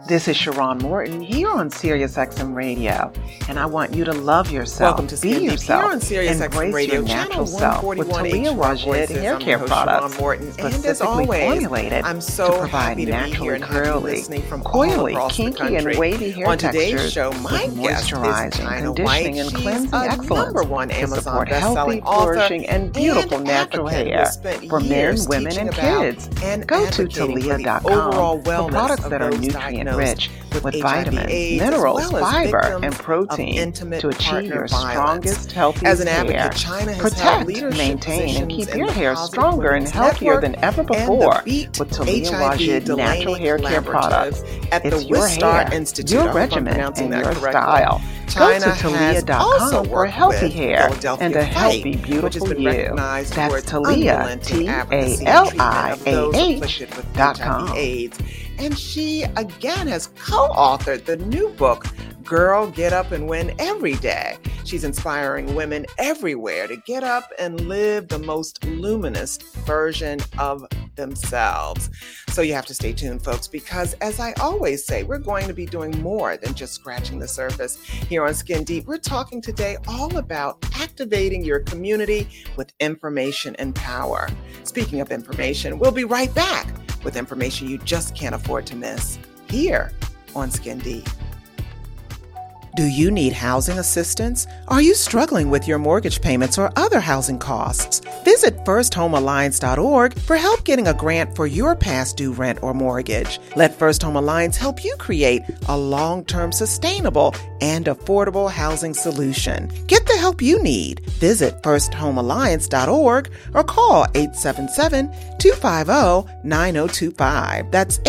This is Sharon Morton here on SiriusXM Radio, and I want you to love yourself, Welcome to be Skin Deep yourself, here on SiriusXM embrace Radio, your natural self with 141 Talia Wajid Voices. hair I'm care your host, products, Sharon Morton, and as specifically always, formulated I'm so to provide happy to be here naturally and have you curly, listening from all coily, across the kinky, country. and wavy hair On today's textures show, my with guest is moisturizing, China conditioning, White. and She's cleansing a excellence #1 to Amazon support best-selling healthy, author flourishing, and beautiful and natural advocate who hair has spent for men, years women, teaching and about kids. and Go to advocating for the Talia.com overall for wellness products of that are those nutrient-rich with with HIV, vitamins, AIDS, minerals, as well as fiber, victims and of protein intimate to achieve partner your violence. strongest, healthiest As an advocate, hair. China has held Protect, leadership maintain, and positions keep in your the hair Positive stronger and Women's healthier Network than ever and the before Beat with Talia HIV Wajid Delaney natural hair care products. at the It's your Wistar hair, Institute. your I hope I'm regimen, pronouncing and that your correctly. style. China Go to has also Talia.com for worked healthy with hair Philadelphia and a healthy, Fight, beautiful which has been you. recognized for That's its Talia, unrelenting advocacy and treatment of those afflicted with TALIAH.com. HIV/AIDS. And she again has co-authored the new book, Girl, Get Up and Win Every Day. She's inspiring women everywhere to get up and live the most luminous version of themselves. So you have to stay tuned, folks, because as I always say, we're going to be doing more than just scratching the surface. Here on Skin Deep, we're talking today all about activating your community with information and power. Speaking of information, we'll be right back with information you just can't afford to miss here on Skin Deep. Do you need housing assistance? Are you struggling with your mortgage payments or other housing costs? Visit firsthomealliance.org for help getting a grant for your past due rent or mortgage. Let First Home Alliance help you create a long-term, sustainable, and affordable housing solution. Get the help you need. Visit firsthomealliance.org or call 877-250-9025. That's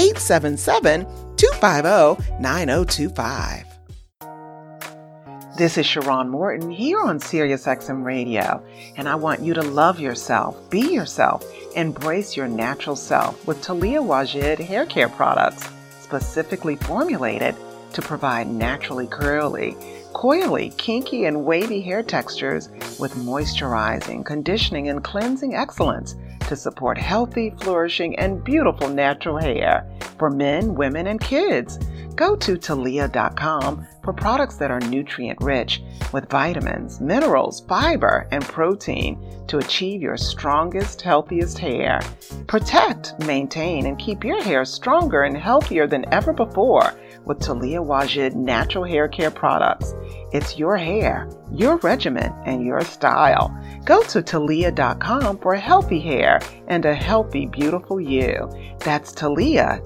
877-250-9025. This is Sharon Morton here on SiriusXM Radio, and I want you to love yourself, be yourself, embrace your natural self with Talia Wajid hair care products, specifically formulated to provide naturally curly, coily, kinky, and wavy hair textures with moisturizing, conditioning, and cleansing excellence to support healthy, flourishing, and beautiful natural hair for men, women, and kids. Go to Talia.com for products that are nutrient-rich with vitamins, minerals, fiber, and protein to achieve your strongest, healthiest hair. Protect, maintain, and keep your hair stronger and healthier than ever before with Talia Wajid natural hair care products. It's your hair, your regimen, and your style. Go to Talia.com for healthy hair and a healthy, beautiful you. That's Talia,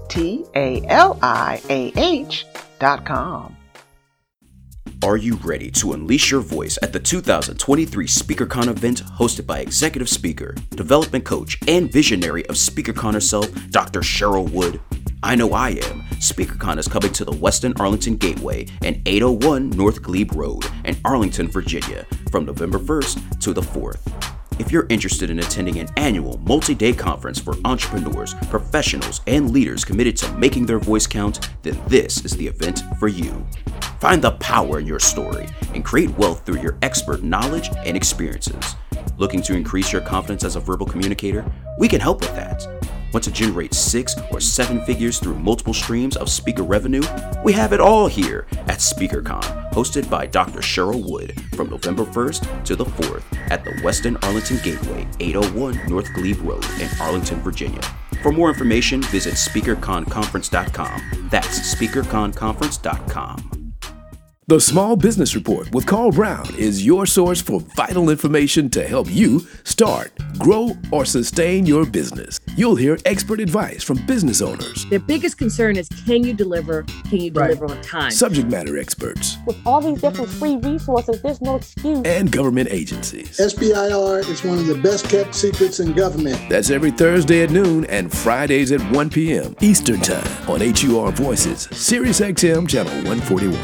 TALIAH.com. Are you ready to unleash your voice at the 2023 SpeakerCon event hosted by executive speaker, development coach, and visionary of SpeakerCon herself, Dr. Cheryl Wood? I know I am. SpeakerCon is coming to the Westin Arlington Gateway and 801 North Glebe Road in Arlington, Virginia from November 1st to the 4th. If you're interested in attending an annual multi-day conference for entrepreneurs, professionals, and leaders committed to making their voice count, then this is the event for you. Find the power in your story and create wealth through your expert knowledge and experiences. Looking to increase your confidence as a verbal communicator? We can help with that. Want to generate 6 or 7 figures through multiple streams of speaker revenue? We have it all here at SpeakerCon, hosted by Dr. Cheryl Wood from November 1st to the 4th at the Westin Arlington Gateway, 801 North Glebe Road in Arlington, Virginia. For more information, visit SpeakerConConference.com. That's SpeakerConConference.com. The Small Business Report with Carl Brown is your source for vital information to help you start, grow, or sustain your business. You'll hear expert advice from business owners. Their biggest concern is, can you deliver? Can you deliver on time? Subject matter experts. With all these different free resources, there's no excuse. And government agencies. SBIR is one of the best kept secrets in government. That's every Thursday at noon and Fridays at 1 p.m. Eastern Time on HUR Voices, SiriusXM Channel 141.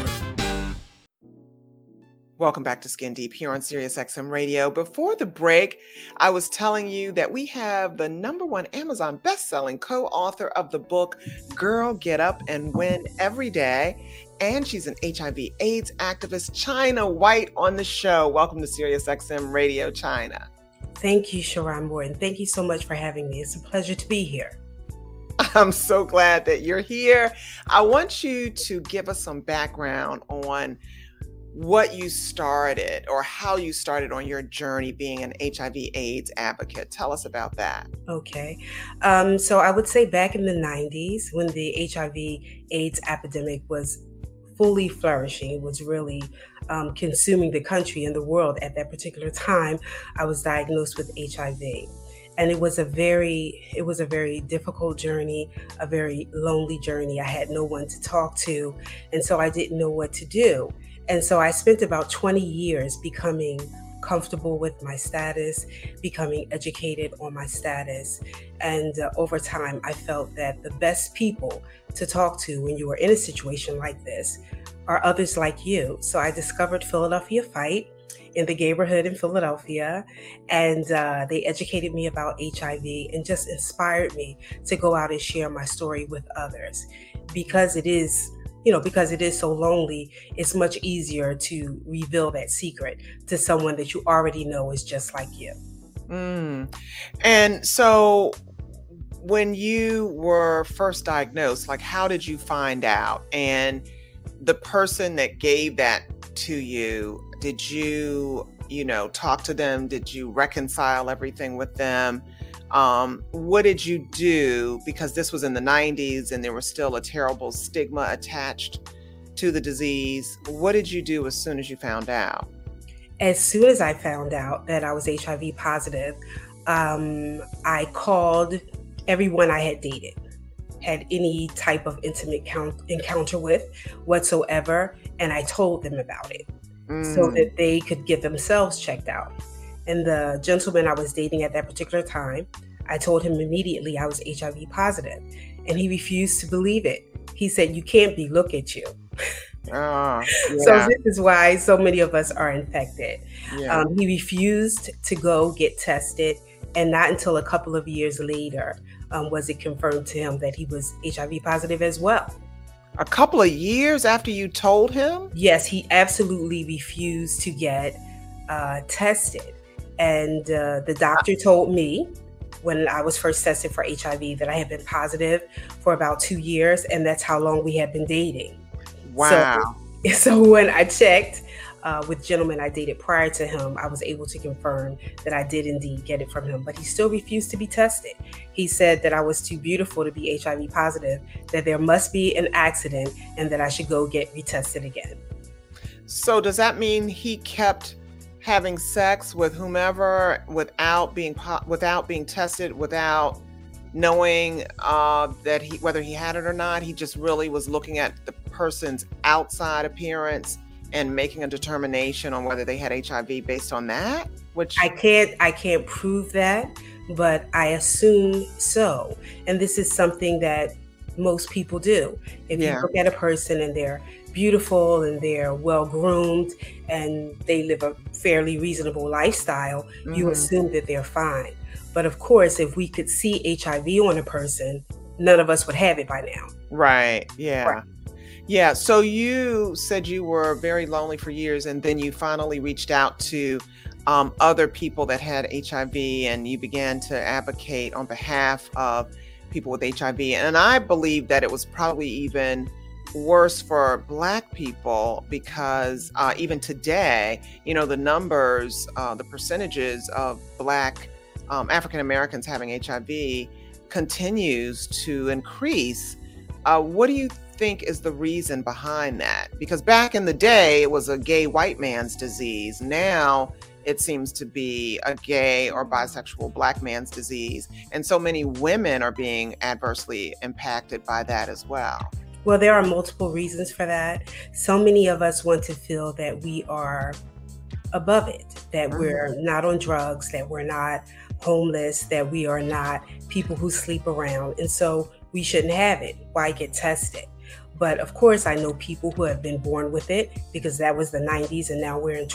Welcome back to Skin Deep here on SiriusXM Radio. Before the break, I was telling you that we have the #1 Amazon best-selling co-author of the book, Girl, Get Up and Win Every Day. And she's an HIV/AIDS activist, China White, on the show. Welcome to SiriusXM Radio, China. Thank you, Sharon Morton. Thank you so much for having me. It's a pleasure to be here. I'm so glad that you're here. I want you to give us some background on what you started or how you started on your journey being an HIV/AIDS advocate. Tell us about that. Okay. So I would say back in the 90s, when the HIV/AIDS epidemic was fully flourishing, it was really consuming the country and the world at that particular time, I was diagnosed with HIV. And it was a very difficult journey, a very lonely journey. I had no one to talk to, and so I didn't know what to do. And so I spent about 20 years becoming comfortable with my status, becoming educated on my status. And over time, I felt that the best people to talk to when you are in a situation like this are others like you. So I discovered Philadelphia Fight in the neighborhood in Philadelphia, and they educated me about HIV and just inspired me to go out and share my story with others. Because it is so lonely, it's much easier to reveal that secret to someone that you already know is just like you. And so when you were first diagnosed, like, how did you find out? And the person that gave that to you, did you talk to them? Did you reconcile everything with them? What did you do? Because this was in the 90s and there was still a terrible stigma attached to the disease. What did you do as soon as you found out? As soon as I found out that I was HIV positive, I called everyone I had dated, had any type of intimate encounter with whatsoever, and I told them about it so that they could get themselves checked out. And the gentleman I was dating at that particular time, I told him immediately I was HIV positive, and he refused to believe it. He said, "You can't be, look at you." Yeah. So this is why so many of us are infected. Yeah. He refused to go get tested, and not until a couple of years later was it confirmed to him that he was HIV positive as well. A couple of years after you told him? Yes, he absolutely refused to get tested. And the doctor told me when I was first tested for HIV that I had been positive for about 2 years, and that's how long we had been dating. Wow. So when I checked with gentlemen I dated prior to him, I was able to confirm that I did indeed get it from him, but he still refused to be tested. He said that I was too beautiful to be HIV positive, that there must be an accident, and that I should go get retested again. So does that mean he kept having sex with whomever without being tested, without knowing whether he had it or not? He just really was looking at the person's outside appearance and making a determination on whether they had HIV based on that? Which I can't prove that, but I assume so. And this is something that most people do. If you look at a person and they're beautiful and they're well groomed and they live a fairly reasonable lifestyle, you assume that they're fine. But of course, if we could see HIV on a person, none of us would have it by now. Right. Yeah. Right. Yeah. So you said you were very lonely for years, and then you finally reached out to other people that had HIV, and you began to advocate on behalf of people with HIV. And I believe that it was probably even worse for Black people because even today, the numbers, the percentages of Black African Americans having HIV continues to increase. What do you think is the reason behind that? Because back in the day, it was a gay white man's disease. Now it seems to be a gay or bisexual Black man's disease. And so many women are being adversely impacted by that as well. Well, there are multiple reasons for that. So many of us want to feel that we are above it, that we're not on drugs, that we're not homeless, that we are not people who sleep around. And so we shouldn't have it. Why get tested? But of course, I know people who have been born with it because that was the 90s and now we're in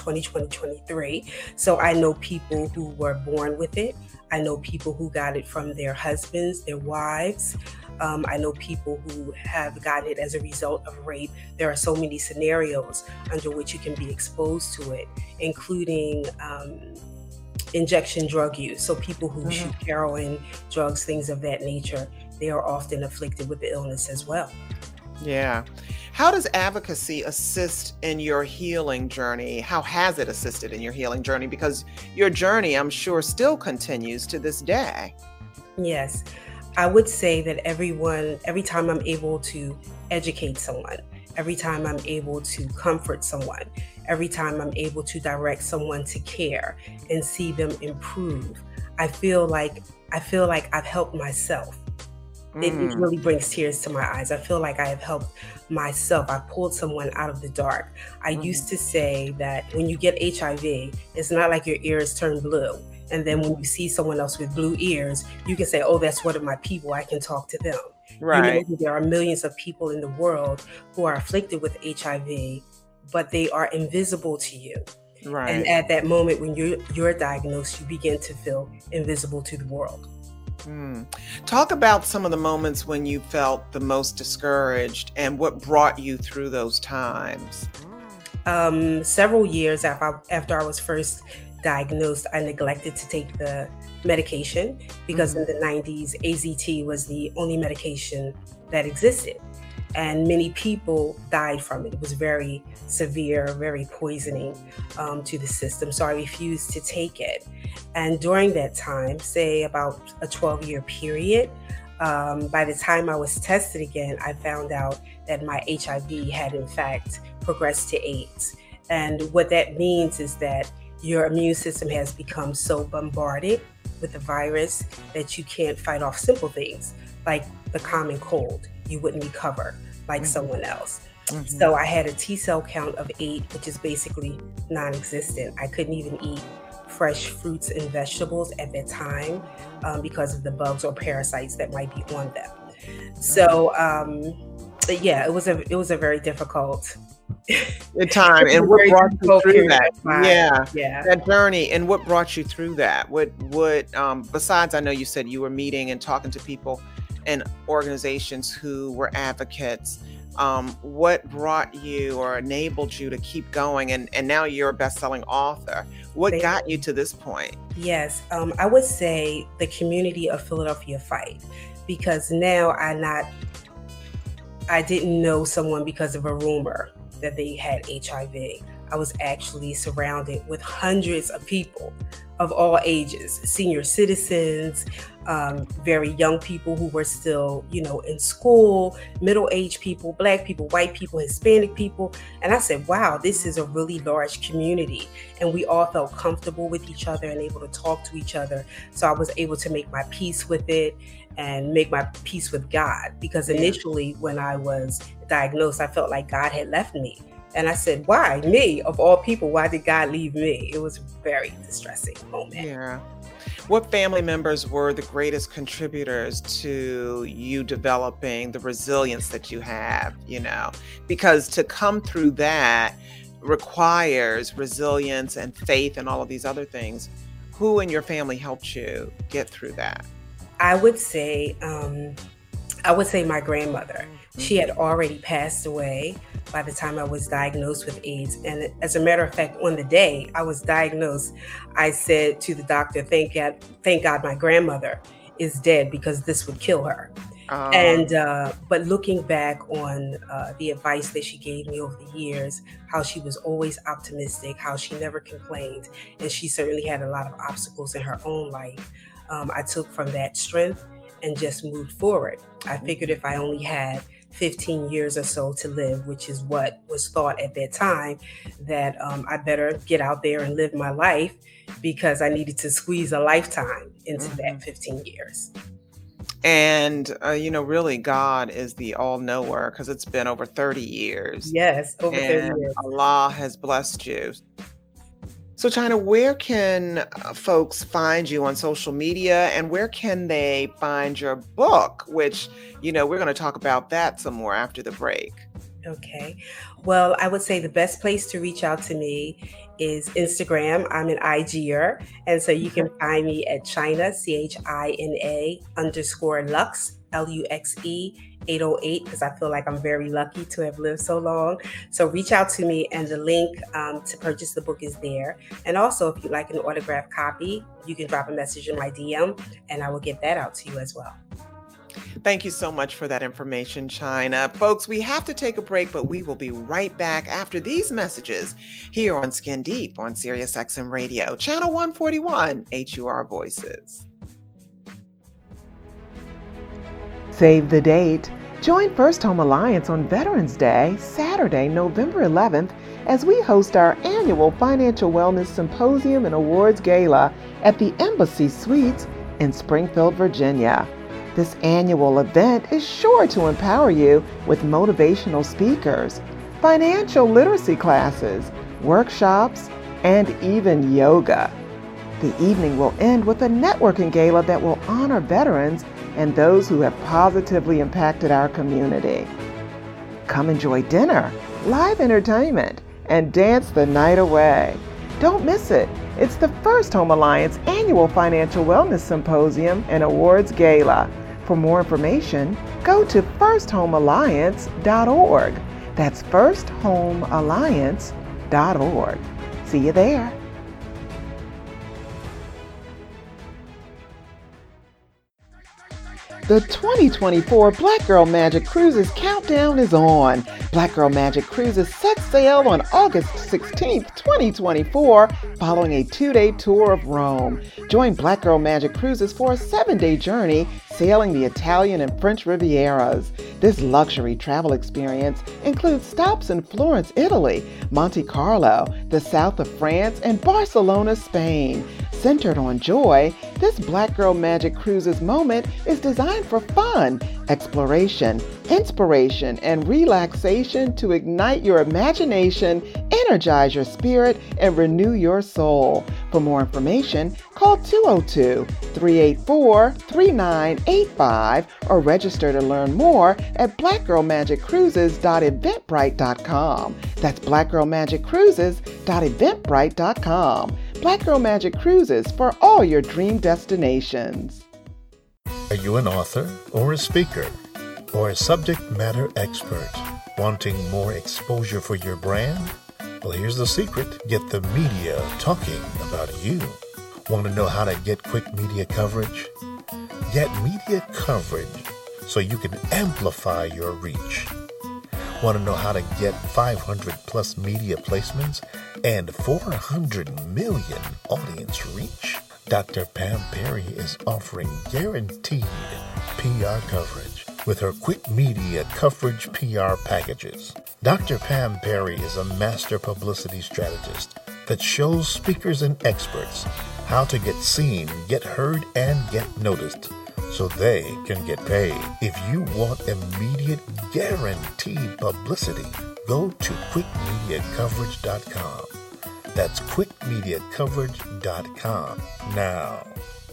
2023. So I know people who were born with it. I know people who got it from their husbands, their wives. I know people who have gotten it as a result of rape. There are so many scenarios under which you can be exposed to it, including injection drug use. So people who shoot heroin, drugs, things of that nature they are often afflicted with the illness as well. Yeah. How does advocacy assist in your healing journey? How has it assisted in your healing journey? Because your journey, I'm sure, still continues to this day. Yes, I would say that every time I'm able to educate someone, every time I'm able to comfort someone, every time I'm able to direct someone to care and see them improve, I feel like I've helped myself. It really brings tears to my eyes. I feel like I have helped myself. I pulled someone out of the dark. I used to say that when you get HIV, it's not like your ears turn blue. And then when you see someone else with blue ears, you can say, oh, that's one of my people. I can talk to them. Right. You know, there are millions of people in the world who are afflicted with HIV, but they are invisible to you. Right. And at that moment when you're diagnosed, you begin to feel invisible to the world. Talk about some of the moments when you felt the most discouraged and what brought you through those times. Several years after I was first diagnosed, I neglected to take the medication because in the 90s, AZT was the only medication that existed. And many people died from it. It was very severe, very poisoning to the system. So I refused to take it. And during that time, say about a 12-year period, by the time I was tested again, I found out that my HIV had in fact progressed to AIDS. And what that means is that your immune system has become so bombarded with the virus that you can't fight off simple things like the common cold. You wouldn't recover like someone else. So I had a T cell count of 8, which is basically non-existent. I couldn't even eat fresh fruits and vegetables at that time because of the bugs or parasites that might be on them. So yeah, it was a very difficult time. And what brought you through that? Yeah, that journey. And what brought you through that? What besides, I know you said you were meeting and talking to people and organizations who were advocates. What brought you or enabled you to keep going? And now you're a best-selling author. What got you to this point? Yes, I would say the community of Philadelphia Fight, because now I didn't know someone because of a rumor that they had HIV. I was actually surrounded with hundreds of people of all ages, senior citizens, very young people who were still, in school, middle-aged people, Black people, white people, Hispanic people. And I said, wow, this is a really large community. And we all felt comfortable with each other and able to talk to each other. So I was able to make my peace with it and make my peace with God. Because initially when I was diagnosed, I felt like God had left me. And I said, why me? Of all people, why did God leave me? It was a very distressing moment. Yeah. What family members were the greatest contributors to you developing the resilience that you have, Because to come through that requires resilience and faith and all of these other things. Who in your family helped you get through that? I would say my grandmother. She had already passed away by the time I was diagnosed with AIDS. And as a matter of fact, on the day I was diagnosed, I said to the doctor, thank God my grandmother is dead because this would kill her. But looking back on the advice that she gave me over the years, how she was always optimistic, how she never complained, and she certainly had a lot of obstacles in her own life, I took from that strength and just moved forward. I figured if I only had 15 years or so to live, which is what was thought at that time, that I better get out there and live my life because I needed to squeeze a lifetime into that 15 years. And, really God is the all-knower because it's been over 30 years. Yes, over 30 years. Allah has blessed you. So China, where can folks find you on social media and where can they find your book, which, we're going to talk about that some more after the break. Okay. Well, I would say the best place to reach out to me is Instagram. I'm an IGer. And so you can find me at China, CHINA _Lux, LUXE 808, because I feel like I'm very lucky to have lived so long. So reach out to me and the link to purchase the book is there. And also, if you'd like an autographed copy, you can drop a message in my DM and I will get that out to you as well. Thank you so much for that information, China. Folks, we have to take a break, but we will be right back after these messages here on Skin Deep on SiriusXM Radio, Channel 141, HUR Voices. Save the date. Join First Home Alliance on Veterans Day, Saturday, November 11th, as we host our annual Financial Wellness Symposium and Awards Gala at the Embassy Suites in Springfield, Virginia. This annual event is sure to empower you with motivational speakers, financial literacy classes, workshops, and even yoga. The evening will end with a networking gala that will honor veterans and those who have positively impacted our community. Come enjoy dinner, live entertainment, and dance the night away. Don't miss it. It's the First Home Alliance Annual Financial Wellness Symposium and Awards Gala. For more information, go to firsthomealliance.org. That's firsthomealliance.org. See you there. The 2024 Black Girl Magic Cruises countdown is on. Black Girl Magic Cruises set sail on August 16th, 2024, following a 2-day tour of Rome. Join Black Girl Magic Cruises for a 7-day journey sailing the Italian and French Rivieras. This luxury travel experience includes stops in Florence, Italy, Monte Carlo, the south of France, and Barcelona, Spain. Centered on joy, this Black Girl Magic Cruises moment is designed for fun, exploration, inspiration, and relaxation to ignite your imagination, energize your spirit, and renew your soul. For more information, call 202-384-3985 or register to learn more at blackgirlmagiccruises.eventbrite.com. That's blackgirlmagiccruises.eventbrite.com. Black Girl Magic Cruises for all your dream destinations. Are you an author or a speaker or a subject matter expert wanting more exposure for your brand? Well, here's the secret. Get the media talking about you. Want to know how to get quick media coverage? Get media coverage so you can amplify your reach. Want to know how to get 500 plus media placements and 400 million audience reach? Dr. Pam Perry is offering guaranteed PR coverage with her quick media coverage PR packages. Dr. Pam Perry is a master publicity strategist that shows speakers and experts how to get seen, get heard, and get noticed so they can get paid. If you want immediate guaranteed publicity, go to quickmediacoverage.com. That's quickmediacoverage.com now.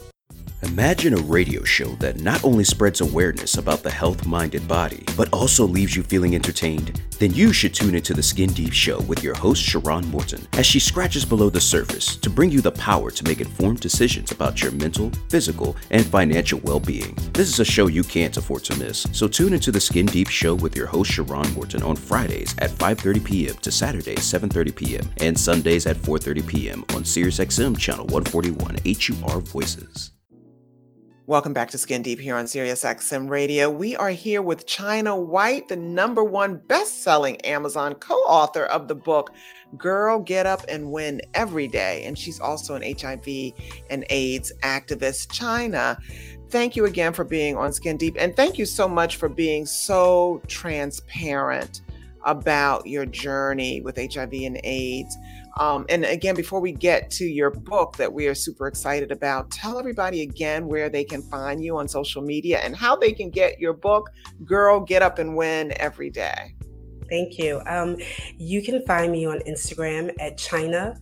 Imagine a radio show that not only spreads awareness about the health-minded body, but also leaves you feeling entertained. Then you should tune into the Skin Deep Show with your host, Sharon Morton, as she scratches below the surface to bring you the power to make informed decisions about your mental, physical, and financial well-being. This is a show you can't afford to miss, so tune into the Skin Deep Show with your host, Sharon Morton, on Fridays at 5:30 p.m. to Saturdays 7:30 p.m. and Sundays at 4:30 p.m. on SiriusXM Channel 141 HUR Voices. Welcome back to Skin Deep here on SiriusXM Radio. We are here with China White, the #1 best-selling Amazon co-author of the book, Girl, Get Up and Win Every Day. And she's also an HIV and AIDS activist. China, thank you again for being on Skin Deep. And thank you so much for being so transparent about your journey with HIV and AIDS. And again, before we get to your book that we are super excited about, tell everybody again where they can find you on social media and how they can get your book, Girl, Get Up and Win Every Day. Thank you. You can find me on Instagram at China,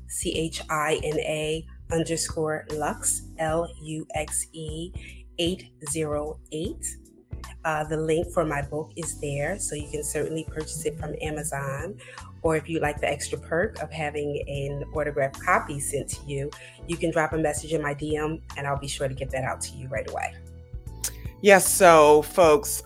CHINA _Lux, LUXE 808. The link for my book is there, so you can certainly purchase it from Amazon. Or if you like the extra perk of having an autographed copy sent to you, you can drop a message in my DM and I'll be sure to get that out to you right away. Yes, so folks,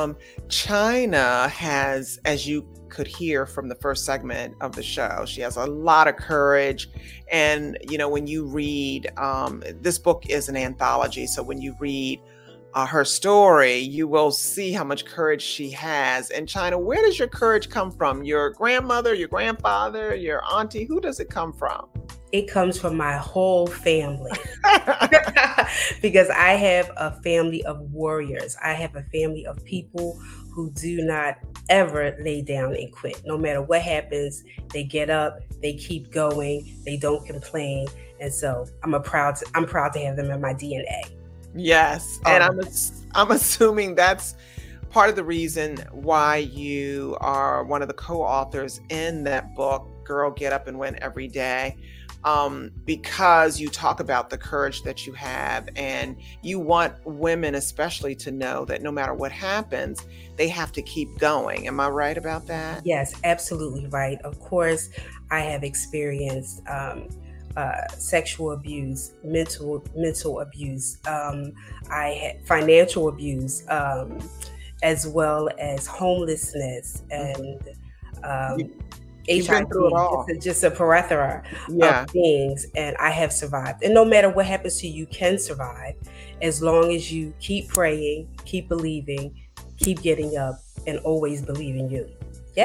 China has, as you could hear from the first segment of the show, she has a lot of courage. And, you know, when you read, this book is an anthology. So when you read her story, you will see how much courage she has. And China, where does your courage come from? Your grandmother, your grandfather, your auntie? Who does it come from? It comes from my whole family. Because I have a family of warriors. I have a family of people who do not ever lay down and quit. No matter what happens, they get up, they keep going, they don't complain. And so I'm proud to have them in my DNA. Yes. And I'm assuming that's part of the reason why you are one of the co-authors in that book, Girl, Get Up and Win Every Day. Because you talk about the courage that you have, and you want women especially to know that no matter what happens, they have to keep going. Am I right about that? Yes, absolutely right. Of course, I have experienced sexual abuse, mental abuse. I had financial abuse, as well as homelessness and HIV, just a plethora of things, and I have survived. And no matter what happens to you, you can survive as long as you keep praying, keep believing, keep getting up, and always believe in you.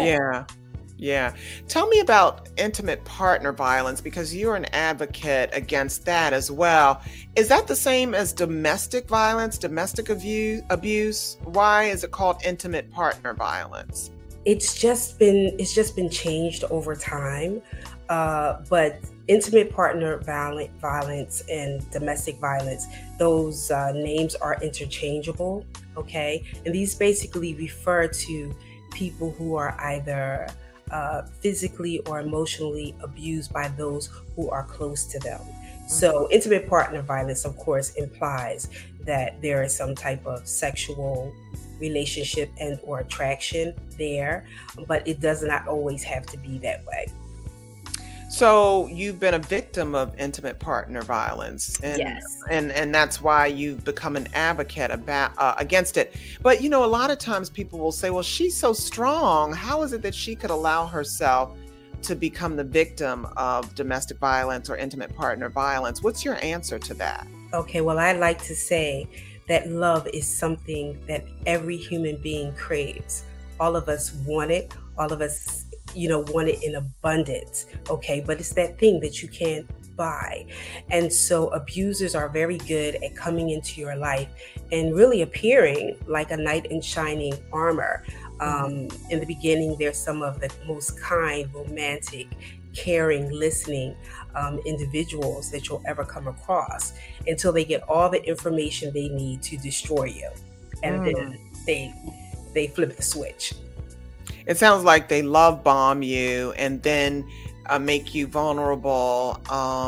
Yeah. Tell me about intimate partner violence, because you're an advocate against that as well. Is that the same as domestic violence, domestic abuse? Why is it called intimate partner violence? It's just been changed over time, but intimate partner violence and domestic violence, those names are interchangeable, okay? And these basically refer to people who are either physically or emotionally abused by those who are close to them. So intimate partner violence, of course, implies that there is some type of sexual relationship and or attraction there, but it does not always have to be that way. So you've been a victim of intimate partner violence, and yes, and that's why you've become an advocate about against it. But a lot of times people will say, well, she's so strong. How is it that she could allow herself to become the victim of domestic violence or intimate partner violence? What's your answer to that? Okay, well, I like to say that love is something that every human being craves. All of us want it. All of us, want it in abundance. Okay, but it's that thing that you can't buy. And so abusers are very good at coming into your life and really appearing like a knight in shining armor. In the beginning, they're some of the most kind, romantic, caring, listening individuals that you'll ever come across, until they get all the information they need to destroy you. And then they flip the switch. It sounds like they love bomb you and then make you vulnerable.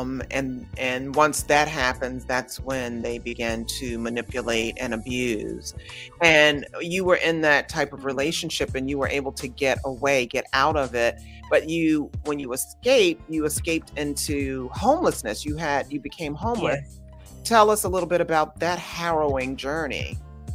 And once that happens, that's when they begin to manipulate and abuse. And you were in that type of relationship and you were able to get out of it. But when you escaped into homelessness. You became homeless. Yes. Tell us a little bit about that harrowing journey.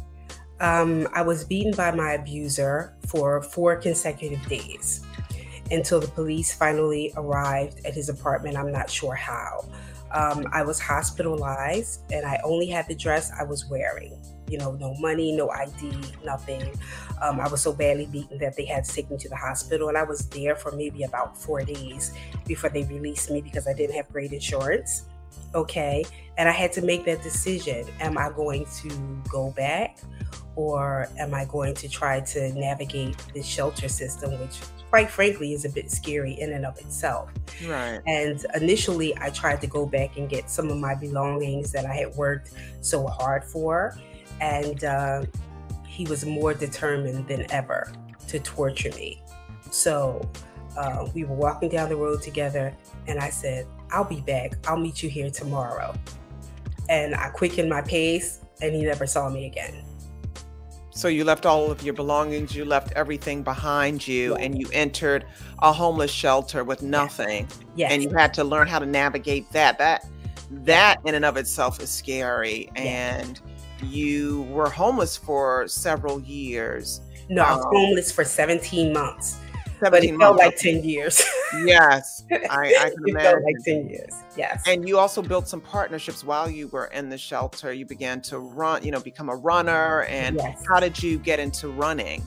I was beaten by my abuser for 4 consecutive days until the police finally arrived at his apartment. I'm not sure how. I was hospitalized and I only had the dress I was wearing. No money, no ID, nothing. I was so badly beaten that they had to take me to the hospital, and I was there for maybe about 4 days before they released me because I didn't have great insurance. Okay. And I had to make that decision. Am I going to go back, or am I going to try to navigate this shelter system, which quite frankly is a bit scary in and of itself. Right. And initially I tried to go back and get some of my belongings that I had worked so hard for. And he was more determined than ever to torture me. So we were walking down the road together and I said, I'll be back. I'll meet you here tomorrow. And I quickened my pace and he never saw me again. So you left all of your belongings, you left everything behind you, yes. And you entered a homeless shelter with nothing. Yes. And you had to learn how to navigate that. That in and of itself is scary. Yes. And you were homeless for several years. No, I was homeless for 17 months. but it felt like 10 years. Yes, I can It imagine. felt like 10 years. Yes. And you also built some partnerships while you were in the shelter. You began to run, become a runner. And Yes. how did you get into running?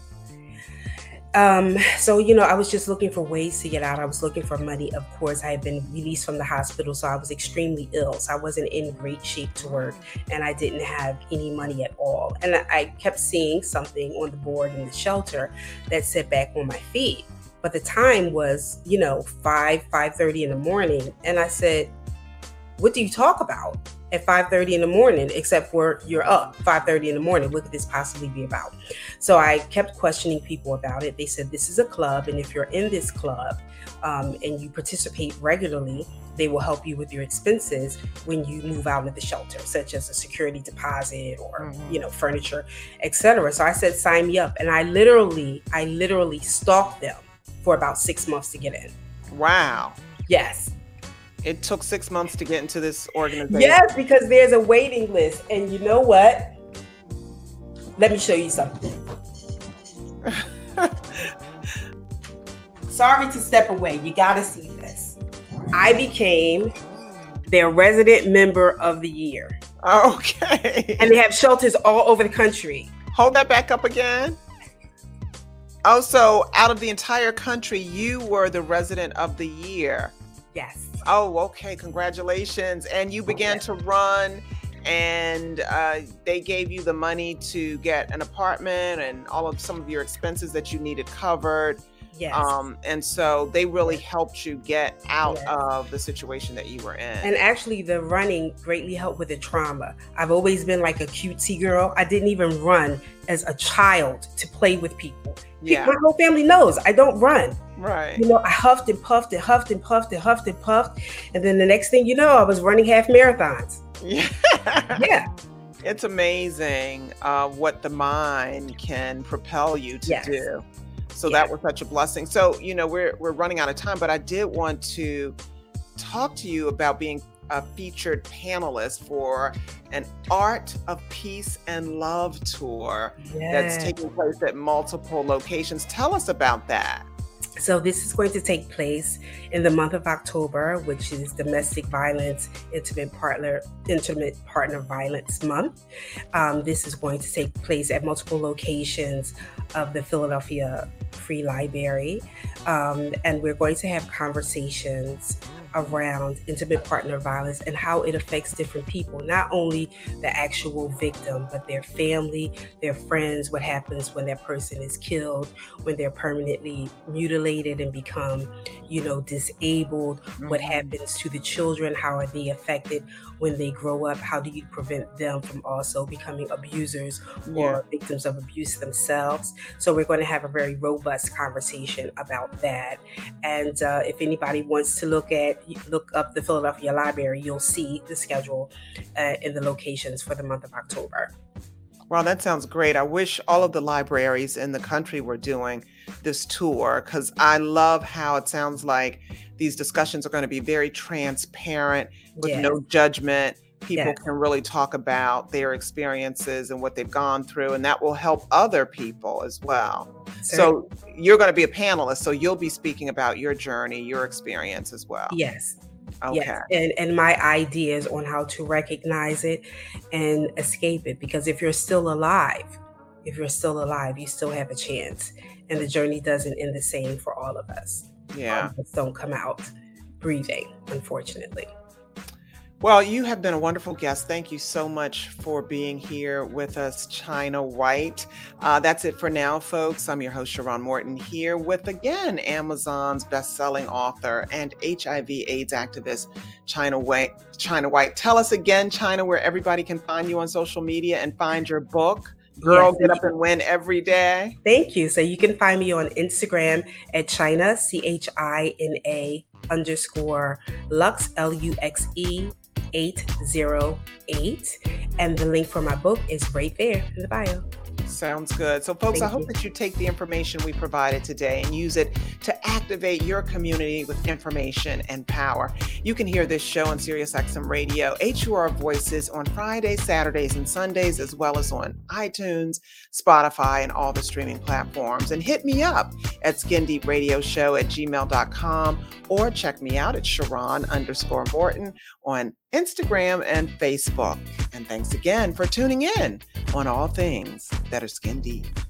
So, I was just looking for ways to get out. I was looking for money. Of course, I had been released from the hospital, so I was extremely ill. So I wasn't in great shape to work, and I didn't have any money at all. And I kept seeing something on the board in the shelter that said back on my feet. But the time was, 5:30 in the morning. And I said, what do you talk about at 5:30 in the morning, except for you're up 5:30 in the morning? What could this possibly be about? So I kept questioning people about it. They said, this is a club, and if you're in this club and you participate regularly, they will help you with your expenses when you move out of the shelter, such as a security deposit or, furniture, etc. So I said, sign me up. And I literally stalked them for about 6 months to get in. Wow. Yes. It took 6 months to get into this organization. Yes, because there's a waiting list. And you know what? Let me show you something. Sorry to step away. You got to see this. I became their resident member of the year. Okay. And they have shelters all over the country. Hold that back up again. Oh, so out of the entire country, you were the resident of the year. Yes. Oh, okay. Congratulations. And you began to run, and they gave you the money to get an apartment and some of your expenses that you needed covered. Yes. And so they really helped you get out of the situation that you were in. And actually, the running greatly helped with the trauma. I've always been like a cutesy girl. I didn't even run as a child to play with people. Yeah. My whole family knows I don't run. Right. I huffed and puffed and huffed and puffed and huffed and puffed. And then the next thing you know, I was running half marathons. Yeah. Yeah. It's amazing what the mind can propel you to do. So that was such a blessing. So, we're running out of time, but I did want to talk to you about being a featured panelist for an Art of Peace and Love tour that's taking place at multiple locations. Tell us about that. So this is going to take place in the month of October, which is Domestic Violence Intimate Partner Violence Month. This is going to take place at multiple locations of the Philadelphia Free Library. And we're going to have conversations around intimate partner violence and how it affects different people, not only the actual victim, but their family, their friends, what happens when that person is killed, when they're permanently mutilated and become, disabled, what happens to the children, how are they affected when they grow up, how do you prevent them from also becoming abusers or victims of abuse themselves. So we're going to have a very robust conversation about that. And if anybody wants to look up the Philadelphia Library, you'll see the schedule in the locations for the month of October. Well, that sounds great. I wish all of the libraries in the country were doing this tour, because I love how it sounds like these discussions are going to be very transparent with no judgment. People can really talk about their experiences and what they've gone through, and that will help other people as well. So you're going to be a panelist, so you'll be speaking about your journey, your experience as well. Yes. Okay. Yes. And my ideas on how to recognize it and escape it. Because if you're still alive, you still have a chance. And the journey doesn't end the same for all of us. Yeah. All of us don't come out breathing, unfortunately. Well, you have been a wonderful guest. Thank you so much for being here with us, China White. That's it for now, folks. I'm your host, Sharon Morton, here with, again, Amazon's best-selling author and HIV/AIDS activist, China White. Tell us again, China, where everybody can find you on social media and find your book, Girl Get Up and Win Every Day. Thank you. So you can find me on Instagram at China, CHINA_Lux, LUXE 808. And the link for my book is right there in the bio. Sounds good. So, folks, I hope that you take the information we provided today and use it to activate your community with information and power. You can hear this show on SiriusXM Radio, HUR Voices on Fridays, Saturdays, and Sundays, as well as on iTunes, Spotify, and all the streaming platforms. And hit me up at skindeepradioshow@gmail.com or check me out at Sharon_Morton on Instagram and Facebook. And thanks again for tuning in on all things that are skin deep.